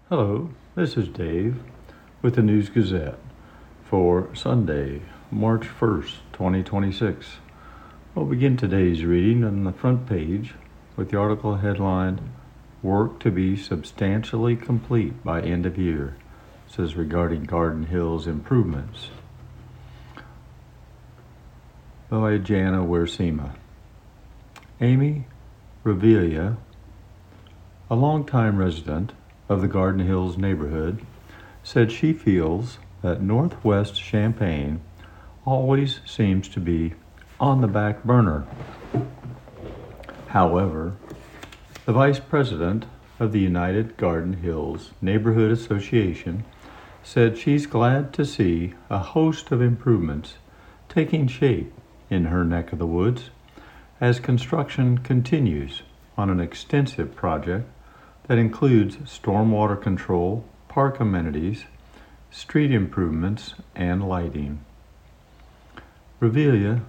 Hello, this is Dave with the News Gazette for Sunday, March 1st, 2026. We'll begin today's reading on the front page with the article headlined, Work to be substantially complete by end of year, says regarding Garden Hills improvements. By Jana Wersima. Amy Revelia, a longtime resident of the Garden Hills neighborhood, said she feels that Northwest Champaign always seems to be on the back burner. However, the vice president of the United Garden Hills Neighborhood Association said she's glad to see a host of improvements taking shape in her neck of the woods as construction continues on an extensive project that includes stormwater control, park amenities, street improvements, and lighting. Revilla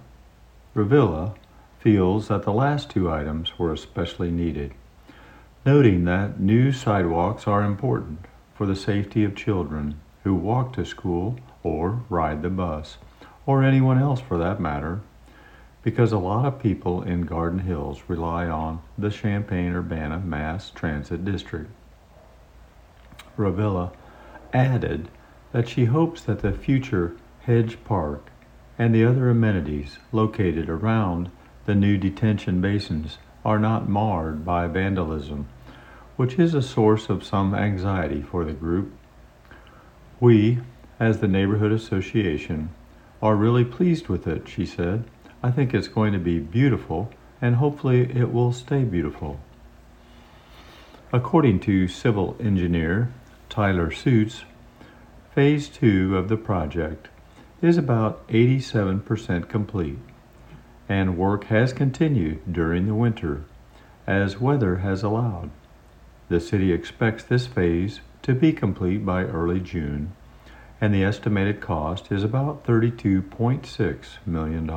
feels that the last two items were especially needed, noting that new sidewalks are important for the safety of children who walk to school or ride the bus, or anyone else for that matter, because a lot of people in Garden Hills rely on the Champaign-Urbana Mass Transit District. Revilla added that she hopes that the future Hedge Park and the other amenities located around the new detention basins are not marred by vandalism, which is a source of some anxiety for the group. We, as the neighborhood association, are really pleased with it, she said. I think it's going to be beautiful, and hopefully it will stay beautiful. According to civil engineer Tyler Suits, Phase 2 of the project is about 87% complete, and work has continued during the winter as weather has allowed. The city expects this phase to be complete by early June, and the estimated cost is about $32.6 million.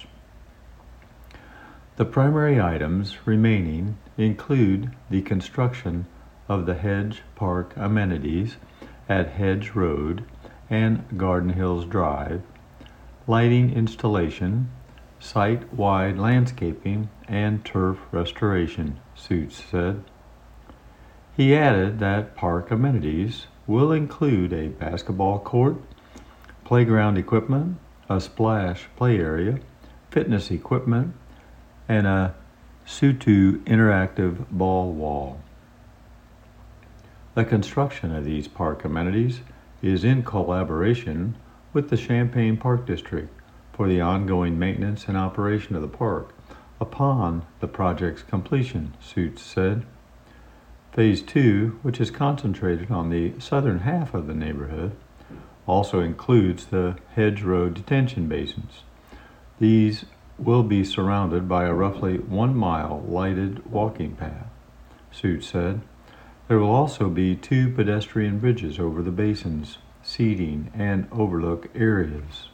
The primary items remaining include the construction of the Hedge Park amenities at Hedge Road and Garden Hills Drive, lighting installation, site-wide landscaping, and turf restoration, Suits said. He added that park amenities will include a basketball court, playground equipment, a splash play area, fitness equipment, and a Sutu interactive ball wall. The construction of these park amenities is in collaboration with the Champaign Park District for the ongoing maintenance and operation of the park upon the project's completion, Suits said. Phase 2, which is concentrated on the southern half of the neighborhood, also includes the Hedge Road detention basins. These will be surrounded by a roughly 1 mile lighted walking path, Suits said. There will also be 2 pedestrian bridges over the basins, seating, and overlook areas.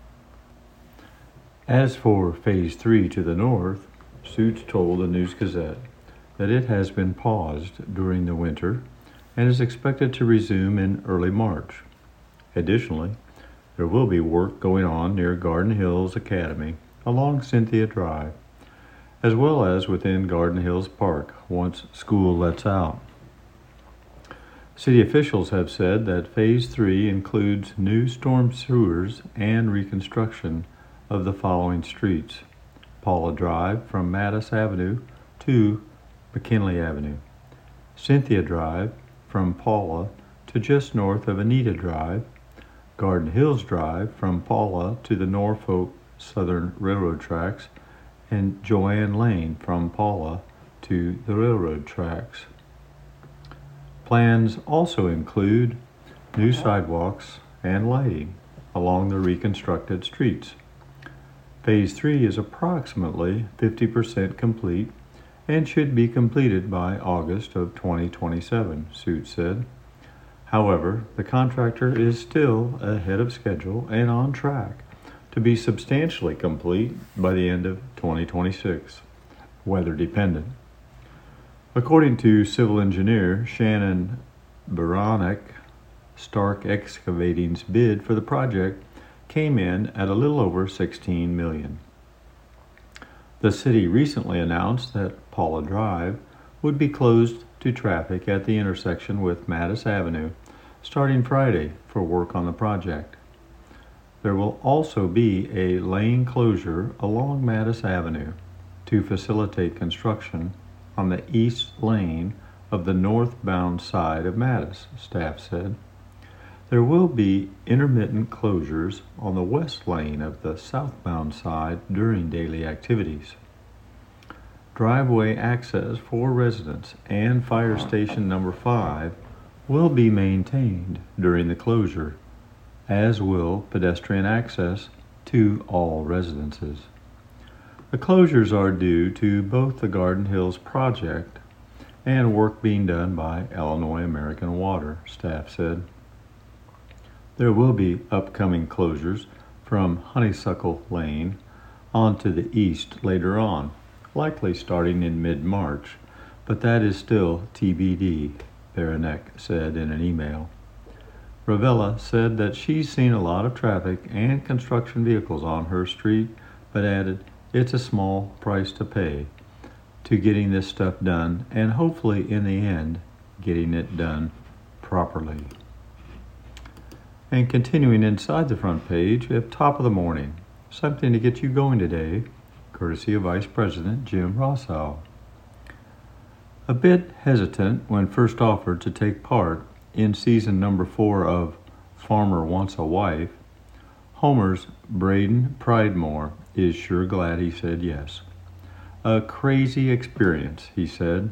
As for Phase 3 to the north, Suits told the News Gazette that it has been paused during the winter and is expected to resume in early March. Additionally, there will be work going on near Garden Hills Academy along Cynthia Drive, as well as within Garden Hills Park once school lets out. City officials have said that Phase 3 includes new storm sewers and reconstruction of the following streets: Paula Drive from Mattis Avenue to McKinley Avenue, Cynthia Drive from Paula to just north of Anita Drive, Garden Hills Drive from Paula to the Norfolk Southern Railroad tracks, and Joanne Lane from Paula to the railroad tracks. Plans also include new sidewalks and lighting along the reconstructed streets. Phase 3 is approximately 50% complete and should be completed by August of 2027, Suits said. However, the contractor is still ahead of schedule and on track to be substantially complete by the end of 2026, weather dependent. According to civil engineer Shannon Beranek Stark Excavating's bid for the project came in at a little over $16 million. The city recently announced that Paula Drive would be closed to traffic at the intersection with Mattis Avenue starting Friday for work on the project. There will also be a lane closure along Mattis Avenue to facilitate construction on the east lane of the northbound side of Mattis, staff said. There will be intermittent closures on the west lane of the southbound side during daily activities. Driveway access for residents and Fire Station Number 5 will be maintained during the closure, as will pedestrian access to all residences. The closures are due to both the Garden Hills project and work being done by Illinois American Water, staff said. There will be upcoming closures from Honeysuckle Lane onto the east later on, likely starting in mid-March, but that is still TBD, Beranek said in an email. Ravella said that she's seen a lot of traffic and construction vehicles on her street, but added it's a small price to pay to getting this stuff done and hopefully in the end getting it done properly. And continuing inside the front page, we have Top of the Morning, something to get you going today, courtesy of Vice President Jim Rossow. A bit hesitant when first offered to take part in season number 4 of Farmer Wants a Wife, Homer's Braden Pridemore is sure glad he said yes. A crazy experience, he said.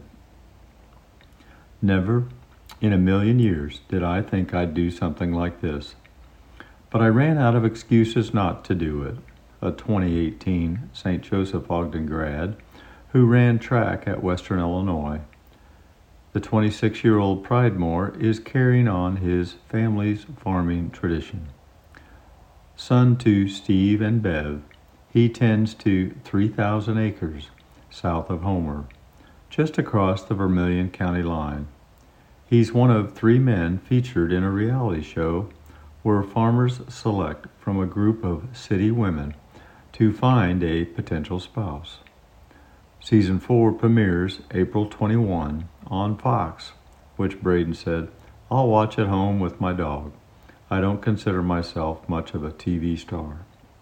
Never in a million years did I think I'd do something like this. But I ran out of excuses not to do it. A 2018 St. Joseph Ogden grad who ran track at Western Illinois. The 26-year-old Pridemore is carrying on his family's farming tradition. Son to Steve and Bev, he tends to 3,000 acres south of Homer, just across the Vermilion County line. He's one of 3 men featured in a reality show where farmers select from a group of city women to find a potential spouse. Season 4 premieres April 21 on Fox, which Braden said, "I'll watch at home with my dog. I don't consider myself much of a TV star."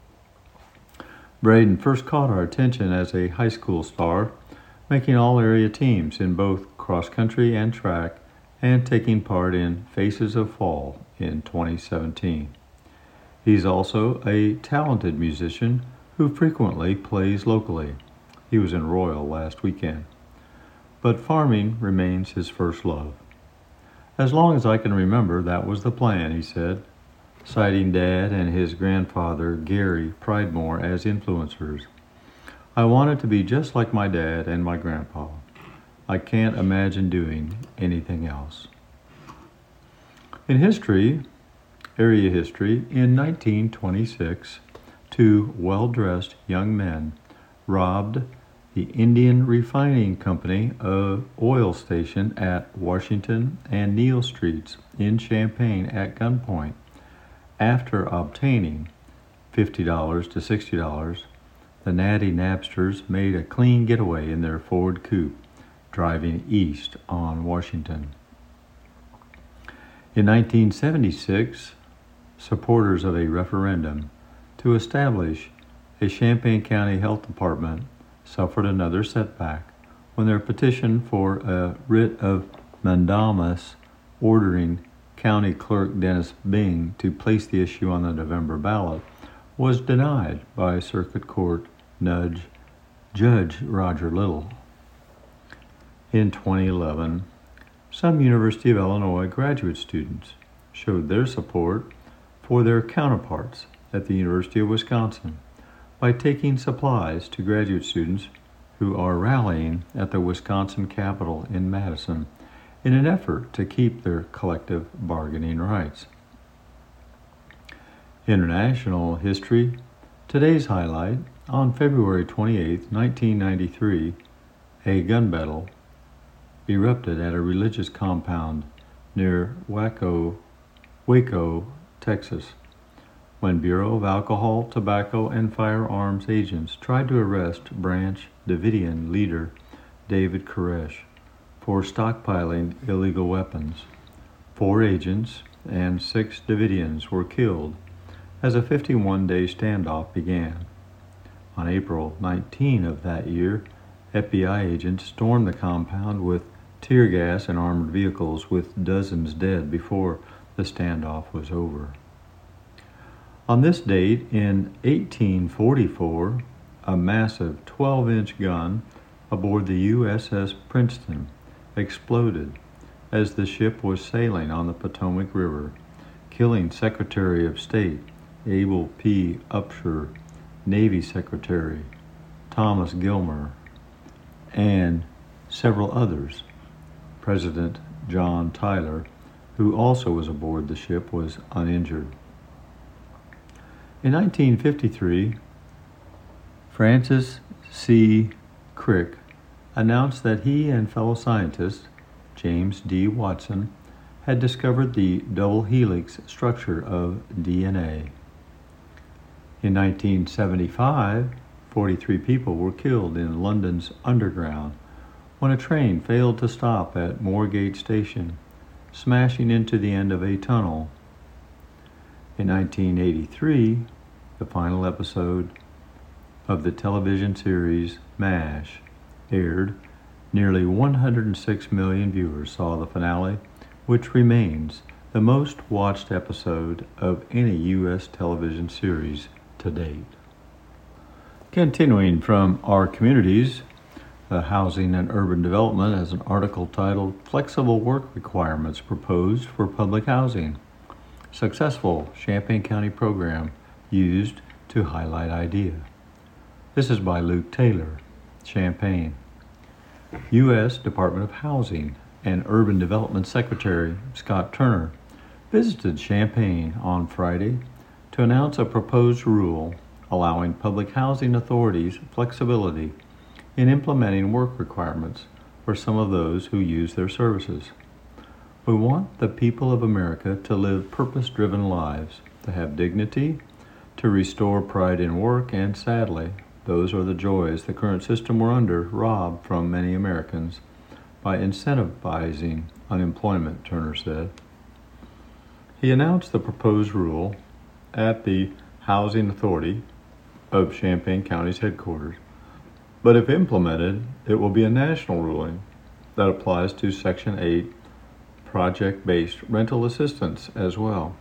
Braden first caught our attention as a high school star, making all-area teams in both cross-country and track and taking part in Faces of Fall in 2017. He's also a talented musician who frequently plays locally. He was in Royal last weekend. But farming remains his first love. As long as I can remember, that was the plan, he said, citing Dad and his grandfather, Gary Pridemore, as influencers. I wanted to be just like my dad and my grandpa. I can't imagine doing anything else. In history, area history, in 1926, 2 well-dressed young men robbed the Indian Refining Company oil station at Washington and Neal Streets in Champaign at gunpoint. After obtaining $50 to $60, the natty Napsters made a clean getaway in their Ford coupe, driving east on Washington. In 1976, supporters of a referendum to establish a Champaign County Health Department suffered another setback when their petition for a writ of mandamus ordering County Clerk Dennis Bing to place the issue on the November ballot was denied by Circuit Court Judge Roger Little. In 2011, some University of Illinois graduate students showed their support for their counterparts at the University of Wisconsin by taking supplies to graduate students who are rallying at the Wisconsin Capitol in Madison in an effort to keep their collective bargaining rights. International history. Today's highlight: on February 28, 1993, a gun battle erupted at a religious compound near Waco, Texas, when Bureau of Alcohol, Tobacco, and Firearms agents tried to arrest Branch Davidian leader David Koresh for stockpiling illegal weapons. 4 agents and 6 Davidians were killed as a 51-day standoff began. On April 19 of that year, FBI agents stormed the compound with tear gas and armored vehicles, with dozens dead before the standoff was over. On this date in 1844, a massive 12-inch gun aboard the USS Princeton exploded as the ship was sailing on the Potomac River, killing Secretary of State Abel P. Upshur, Navy Secretary Thomas Gilmer, and several others. President John Tyler, who also was aboard the ship, was uninjured. In 1953, Francis C. Crick announced that he and fellow scientist James D. Watson had discovered the double helix structure of DNA. In 1975, 43 people were killed in London's Underground when a train failed to stop at Moorgate Station, smashing into the end of a tunnel. In 1983, the final episode of the television series MASH aired. Nearly 106 million viewers saw the finale, which remains the most watched episode of any U.S. television series to date. Continuing from Our Communities, Housing and Urban Development, has an article titled Flexible Work Requirements Proposed for Public Housing. Successful Champaign County Program Used to Highlight Idea. This is by Luke Taylor, Champaign. U.S. Department of Housing and Urban Development Secretary Scott Turner visited Champaign on Friday to announce a proposed rule allowing public housing authorities flexibility in implementing work requirements for some of those who use their services. We want the people of America to live purpose-driven lives, to have dignity, to restore pride in work, and sadly, those are the joys the current system we're under robbed from many Americans by incentivizing unemployment, Turner said. He announced the proposed rule at the Housing Authority of Champaign County's headquarters, but if implemented, it will be a national ruling that applies to Section 8 project-based rental assistance as well.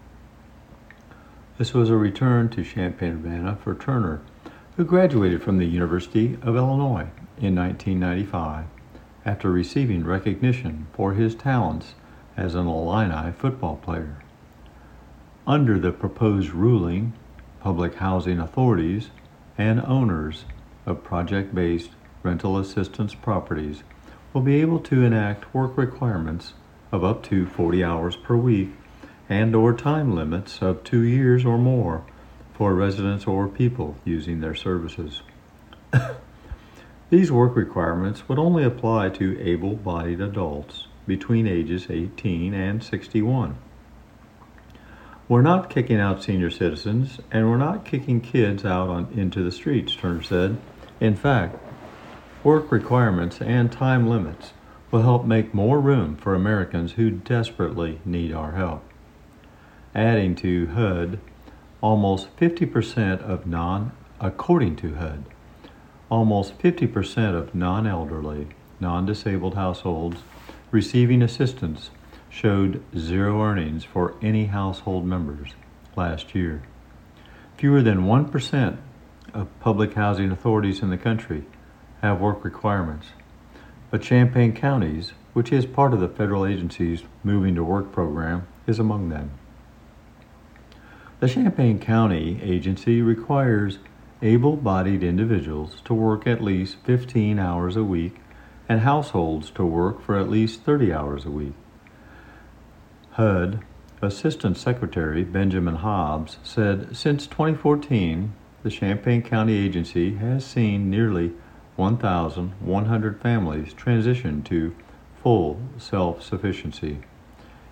This was a return to Champaign-Urbana for Turner, who graduated from the University of Illinois in 1995 after receiving recognition for his talents as an Illini football player. Under the proposed ruling, public housing authorities and owners of project-based rental assistance properties will be able to enact work requirements of up to 40 hours per week and/or time limits of 2 years or more for residents or people using their services. These work requirements would only apply to able-bodied adults between ages 18 and 61. We're not kicking out senior citizens, and we're not kicking kids out into the streets, Turner said. In fact, work requirements and time limits will help make more room for Americans who desperately need our help. Adding to HUD, almost 50% of according to HUD, almost 50% of non-elderly, non-disabled households receiving assistance showed zero earnings for any household members last year. Fewer than 1% of public housing authorities in the country have work requirements, but Champaign County's, which is part of the federal agency's Moving to Work program, is among them. The Champaign County Agency requires able-bodied individuals to work at least 15 hours a week and households to work for at least 30 hours a week. HUD Assistant Secretary Benjamin Hobbs said since 2014, the Champaign County Agency has seen nearly 1,100 families transition to full self-sufficiency.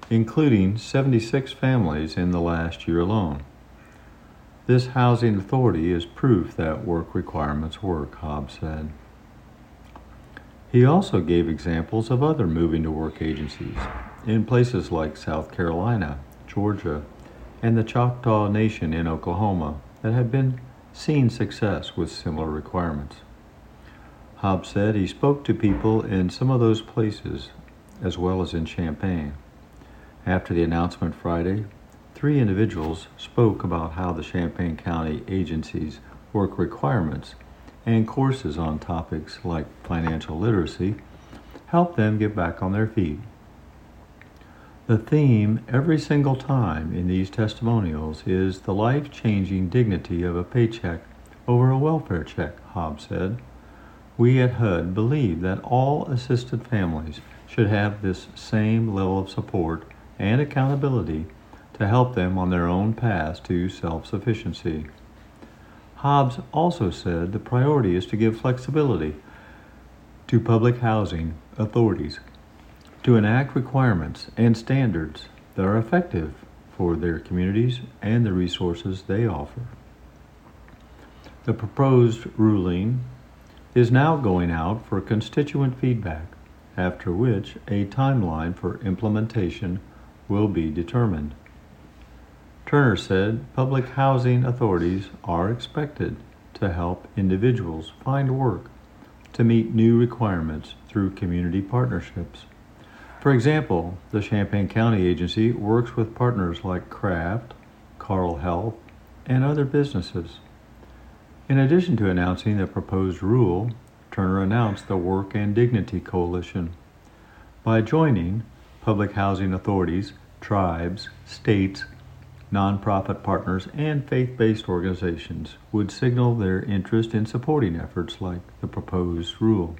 including 76 families in the last year alone. This housing authority is proof that work requirements work, Hobbs said. He also gave examples of other moving to work agencies in places like South Carolina, Georgia, and the Choctaw Nation in Oklahoma that have been seen success with similar requirements. Hobbs said he spoke to people in some of those places as well as in Champaign. After the announcement Friday, 3 individuals spoke about how the Champaign County agency's work requirements and courses on topics like financial literacy help them get back on their feet. The theme every single time in these testimonials is the life-changing dignity of a paycheck over a welfare check, Hobbs said. We at HUD believe that all assisted families should have this same level of support and accountability to help them on their own path to self-sufficiency. Hobbs also said the priority is to give flexibility to public housing authorities to enact requirements and standards that are effective for their communities and the resources they offer. The proposed ruling is now going out for constituent feedback, after which a timeline for implementation will be determined. Turner said public housing authorities are expected to help individuals find work to meet new requirements through community partnerships. For example, the Champaign County Agency works with partners like Kraft, Carle Health, and other businesses. In addition to announcing the proposed rule, Turner announced the Work and Dignity Coalition. By joining, public housing authorities, tribes, states, nonprofit partners, and faith-based organizations would signal their interest in supporting efforts like the proposed rule.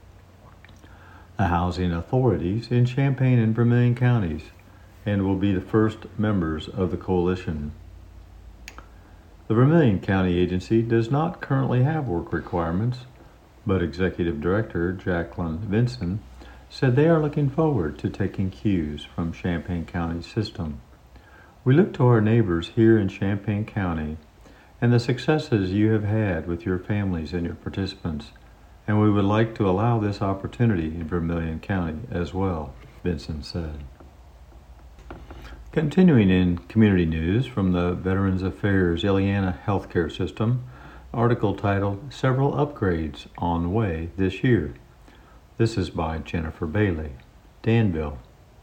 The housing authorities in Champaign and Vermilion counties and will be the first members of the coalition. The Vermilion County Agency does not currently have work requirements, but Executive Director Jacqueline Vinson said they are looking forward to taking cues from Champaign County's system. We look to our neighbors here in Champaign County and the successes you have had with your families and your participants, and we would like to allow this opportunity in Vermilion County as well, Vinson said. Continuing in community news from the Veterans Affairs Illiana Healthcare System, article titled Several Upgrades on Way This Year. This is by Jennifer Bailey, Danville.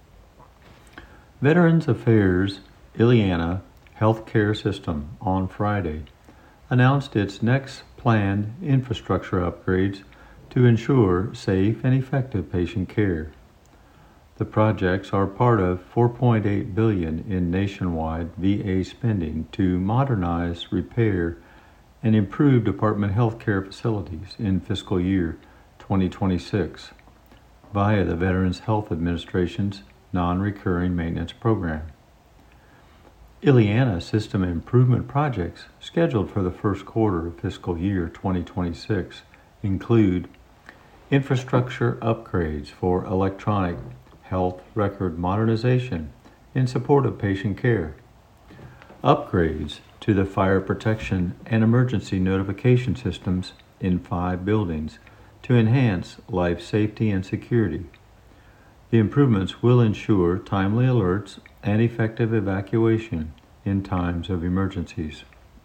Veterans Affairs Illiana Healthcare System on Friday announced its next planned infrastructure upgrades to ensure safe and effective patient care. The projects are part of $4.8 billion in nationwide VA spending to modernize, repair, and improve department health care facilities in fiscal year 2026 via the Veterans Health Administration's non-recurring maintenance program. Illiana system improvement projects scheduled for the first quarter of fiscal year 2026 include infrastructure upgrades for electronic health record modernization in support of patient care, upgrades to the fire protection and emergency notification systems in 5 buildings to enhance life safety and security. The improvements will ensure timely alerts and effective evacuation in times of emergencies.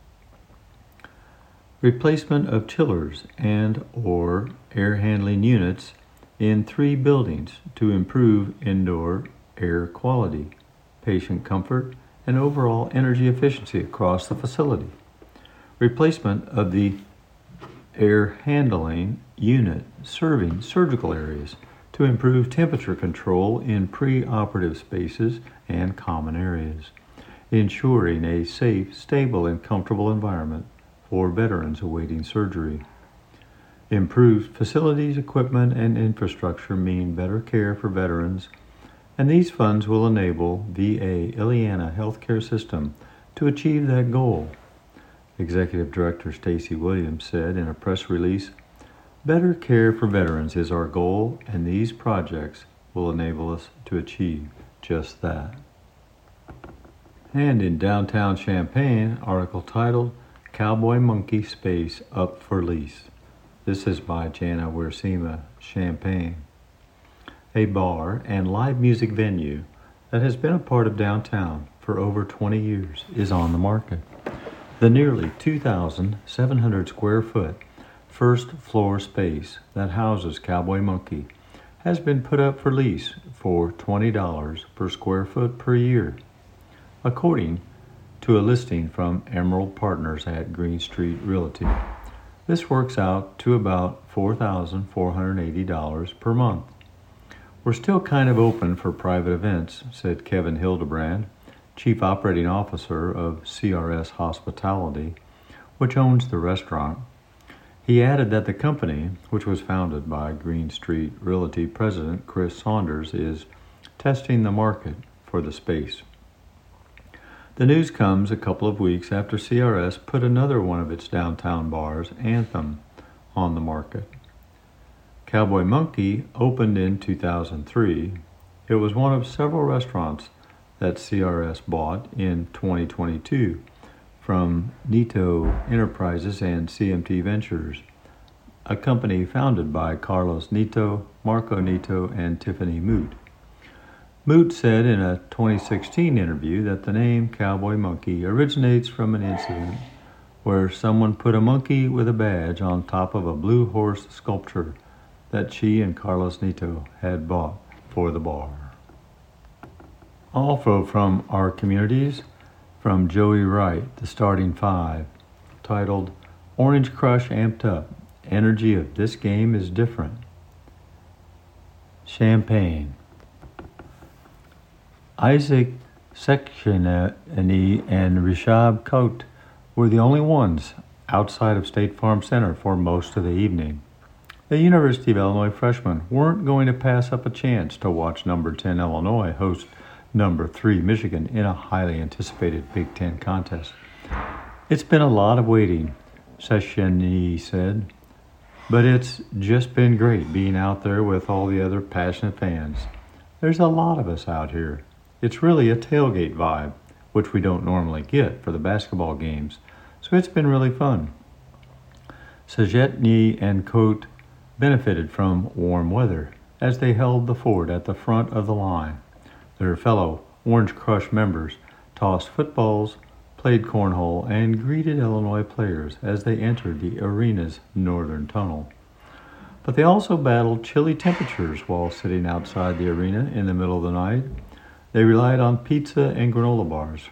Replacement of chillers and/or air handling units in 3 buildings to improve indoor air quality, patient comfort, and overall energy efficiency across the facility. Replacement of the air handling unit serving surgical areas to improve temperature control in pre-operative spaces and common areas, ensuring a safe, stable, and comfortable environment for veterans awaiting surgery. Improved facilities, equipment, and infrastructure mean better care for veterans, and these funds will enable VA Illiana Healthcare System to achieve that goal. Executive Director Stacy Williams said in a press release, "Better care for veterans is our goal, and these projects will enable us to achieve just that. And in downtown Champaign, article titled Cowboy Monkey Space Up for Lease. This is by Jana Wirsima Champaign. A bar and live music venue that has been a part of downtown for over 20 years is on the market. The nearly 2,700 square foot first floor space that houses Cowboy Monkey has been put up for lease for $20 per square foot per year, according to a listing from Emerald Partners at Green Street Realty. This works out to about $4,480 per month. We're still kind of open for private events, said Kevin Hildebrand, Chief Operating Officer of CRS Hospitality, which owns the restaurant. He added that the company, which was founded by Green Street Realty President Chris Saunders, is testing the market for the space. The news comes a couple of weeks after CRS put another one of its downtown bars, Anthem, on the market. Cowboy Monkey opened in 2003. It was one of several restaurants that CRS bought in 2022 from Nito Enterprises and CMT Ventures, a company founded by Carlos Nito, Marco Nito, and Tiffany Moot. Moot said in a 2016 interview that the name Cowboy Monkey originates from an incident where someone put a monkey with a badge on top of a blue horse sculpture that she and Carlos Nito had bought for the bar. Also from our communities, from Joey Wright, The Starting Five, titled Orange Crush Amped Up. Energy of this game is different. Champaign. Isaac Seksheni and Rishab Kote were the only ones outside of State Farm Center for most of the evening. The University of Illinois freshmen weren't going to pass up a chance to watch number 10 Illinois host number 3 Michigan in a highly anticipated Big Ten contest. It's been a lot of waiting, Seksheni said, but it's just been great being out there with all the other passionate fans. There's a lot of us out here. It's really a tailgate vibe, which we don't normally get for the basketball games, so it's been really fun. Seksheni and Kote benefited from warm weather as they held the fort at the front of the line. Their fellow Orange Crush members tossed footballs, played cornhole, and greeted Illinois players as they entered the arena's northern tunnel. But they also battled chilly temperatures while sitting outside the arena in the middle of the night. They relied on pizza and granola bars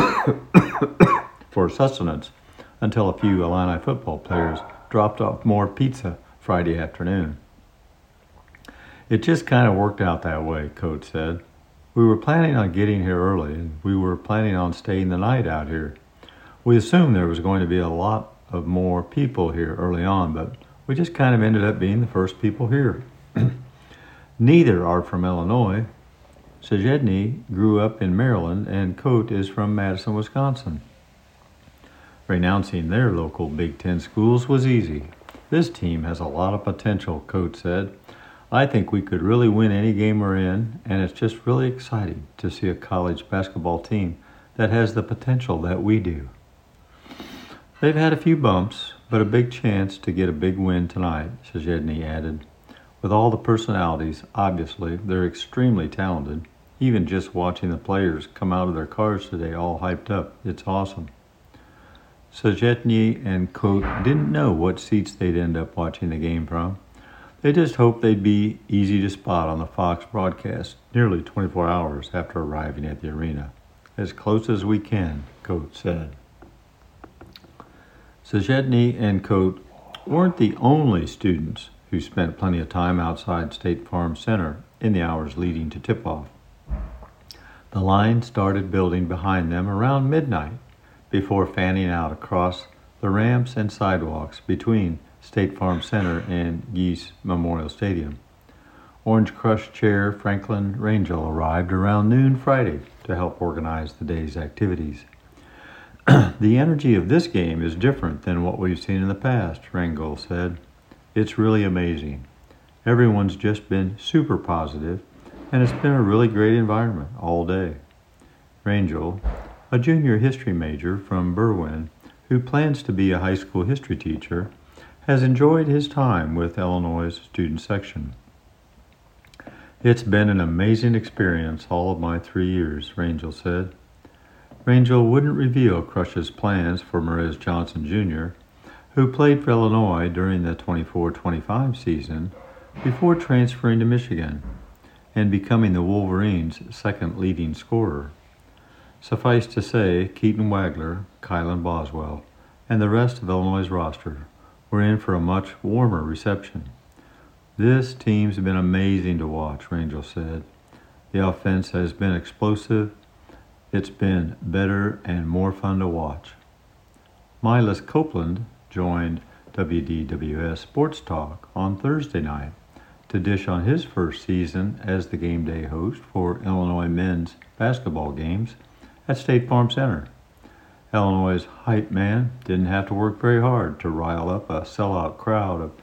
for sustenance until a few Illini football players dropped off more pizza Friday afternoon. It just kind of worked out that way, Coates said. We were planning on getting here early, and we were planning on staying the night out here. We assumed there was going to be a lot of more people here early on, but we just kind of ended up being the first people here. Neither are from Illinois. Seksheni grew up in Maryland, and Kote is from Madison, Wisconsin. Renouncing their local Big Ten schools was easy. This team has a lot of potential, Kote said. I think we could really win any game we're in, and it's just really exciting to see a college basketball team that has the potential that we do. They've had a few bumps, but a big chance to get a big win tonight, Seksheni added. With all the personalities, obviously, they're extremely talented. Even just watching the players come out of their cars today all hyped up, it's awesome. Seksheni and Kote didn't know what seats they'd end up watching the game from. They just hoped they'd be easy to spot on the Fox broadcast nearly 24 hours after arriving at the arena. As close as we can, Kote said. Seksheni and Kote weren't the only students who spent plenty of time outside State Farm Center in the hours leading to tip-off. The line started building behind them around midnight before fanning out across the ramps and sidewalks between State Farm Center and Geese Memorial Stadium. Orange Crush Chair Franklin Rangel arrived around noon Friday to help organize the day's activities. The energy of this game is different than what we've seen in the past, Rangel said. It's really amazing. Everyone's just been super positive, and it's been a really great environment all day. Rangel, a junior history major from Berwyn who plans to be a high school history teacher, has enjoyed his time with Illinois' student section. It's been an amazing experience all of my 3 years, Rangel said. Rangel wouldn't reveal Crush's plans for Marez Johnson Jr., who played for Illinois during the 24-25 season before transferring to Michigan and becoming the Wolverines' second leading scorer. Suffice to say, Keaton Wagler, Kylan Boswell, and the rest of Illinois' roster were in for a much warmer reception. This team's been amazing to watch, Rangel said. The offense has been explosive. It's been better and more fun to watch. Milas Copeland joined WDWS Sports Talk on Thursday night to dish on his first season as the game day host for Illinois men's basketball games at State Farm Center. Illinois' hype man didn't have to work very hard to rile up a sellout crowd of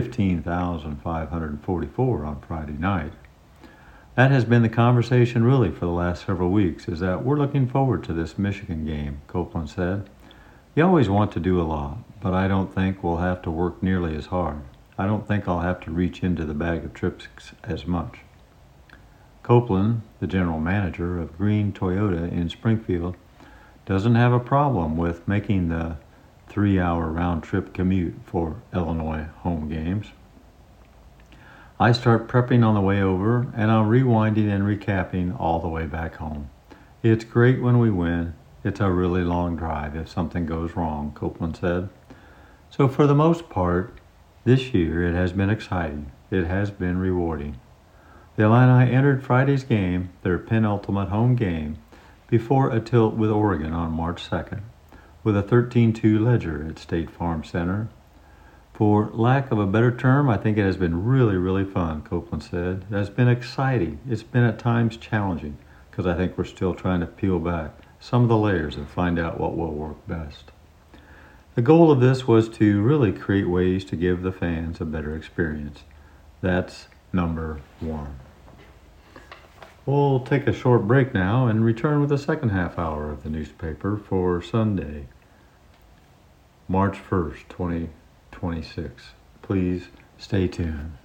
15,544 on Friday night. That has been the conversation really for the last several weeks, is that we're looking forward to this Michigan game, Copeland said. You always want to do a lot, but I don't think we'll have to work nearly as hard. I don't think I'll have to reach into the bag of tricks as much. Copeland, the general manager of Green Toyota in Springfield, doesn't have a problem with making the 3-hour round-trip commute for Illinois home games. I start prepping on the way over, and I'm rewinding and recapping all the way back home. It's great when we win. It's a really long drive if something goes wrong, Copeland said. So for the most part, this year it has been exciting. It has been rewarding. The Illini entered Friday's game, their penultimate home game, before a tilt with Oregon on March 2nd, with a 13-2 ledger at State Farm Center. For lack of a better term, I think it has been really, really fun, Copeland said. It has been exciting. It's been at times challenging, because I think we're still trying to peel back some of the layers and find out what will work best. The goal of this was to really create ways to give the fans a better experience. That's number one. We'll take a short break now and return with the second half hour of the newspaper for Sunday, March 1st, 2026. Please stay tuned.